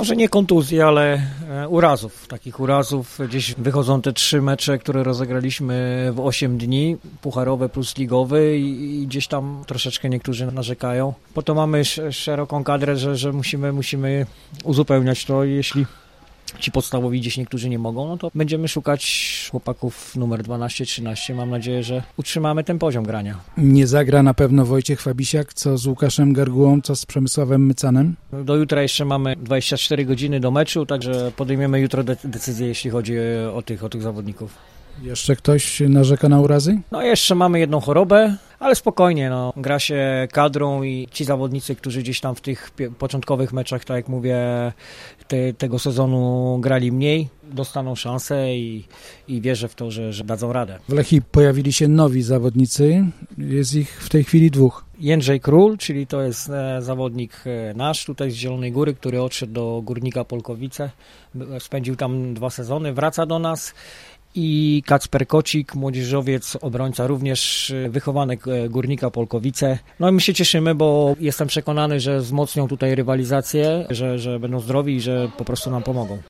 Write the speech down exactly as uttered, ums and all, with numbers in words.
Może nie kontuzji, ale urazów. Takich urazów. Gdzieś wychodzą te trzy mecze, które rozegraliśmy w osiem dni, pucharowe plus ligowy i, i gdzieś tam troszeczkę niektórzy narzekają. Po to mamy sz- szeroką kadrę, że, że musimy, musimy uzupełniać to, jeśli ci podstawowi gdzieś niektórzy nie mogą, no to będziemy szukać chłopaków numer dwanaście trzynaście. Mam nadzieję, że utrzymamy ten poziom grania. Nie zagra na pewno Wojciech Fabisiak, co z Łukaszem Gargułą, co z Przemysławem Mycanem? Do jutra jeszcze mamy dwadzieścia cztery godziny do meczu, także podejmiemy jutro de- decyzję, jeśli chodzi o tych, o tych zawodników. Jeszcze ktoś narzeka na urazy? No jeszcze mamy jedną chorobę, ale spokojnie, no. Gra się kadrą i ci zawodnicy, którzy gdzieś tam w tych pie- początkowych meczach, tak jak mówię, te, tego sezonu grali mniej, dostaną szansę i, i wierzę w to, że, że dadzą radę. W Lechii pojawili się nowi zawodnicy, jest ich w tej chwili dwóch. Jędrzej Król, czyli to jest e, zawodnik e, nasz tutaj z Zielonej Góry, który odszedł do Górnika Polkowice, spędził tam dwa sezony, wraca do nas. I Kacper Kocik, młodzieżowiec, obrońca, również wychowanek Górnika Polkowice. No i my się cieszymy, bo jestem przekonany, że wzmocnią tutaj rywalizację, że, że będą zdrowi i że po prostu nam pomogą.